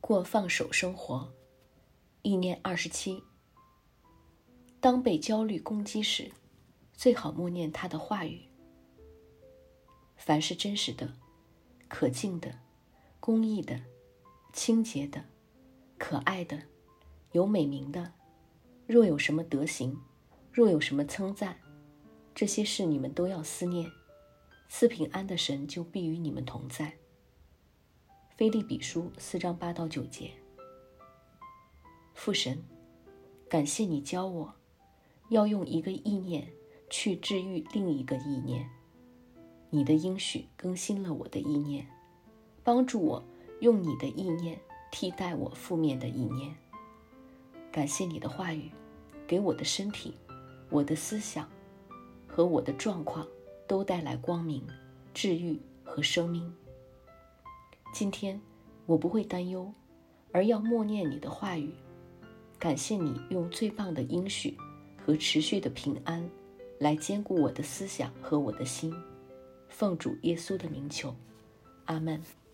过放手生活。意念27，当被焦虑攻击时，最好默念他的话语。凡是真实的、可敬的、公义的、清洁的、可爱的、有美名的，若有什么德行，若有什么称赞，这些事你们都要思念，赐平安的神就必与你们同在。腓立比书4章8到9节。父神，感谢你教我要用一个意念去治愈另一个意念，你的应许更新了我的意念，帮助我用你的意念替代我负面的意念。感谢你的话语给我的身体、我的思想和我的状况都带来光明、治愈和生命。今天我不会担忧，而要默念你的话语。感谢你用最棒的应许和持续的平安来坚固我的思想和我的心。奉主耶稣的名求，阿们。